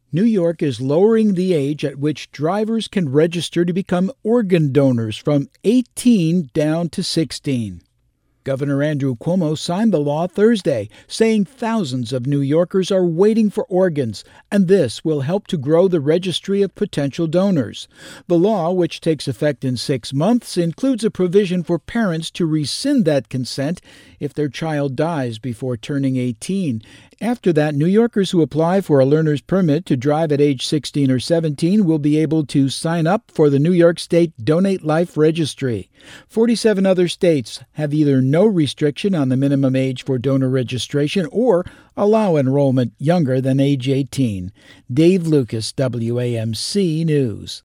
New York is lowering the age at which drivers can register to become organ donors from 18 down to 16. Governor Andrew Cuomo signed the law Thursday, saying thousands of New Yorkers are waiting for organs, and this will help to grow the registry of potential donors. The law, which takes effect in 6 months, includes a provision for parents to rescind that consent if their child dies before turning 18. After that, New Yorkers who apply for a learner's permit to drive at age 16 or 17 will be able to sign up for the New York State Donate Life Registry. 47 other states have either no restriction on the minimum age for donor registration or allow enrollment younger than age 18. Dave Lucas, WAMC News.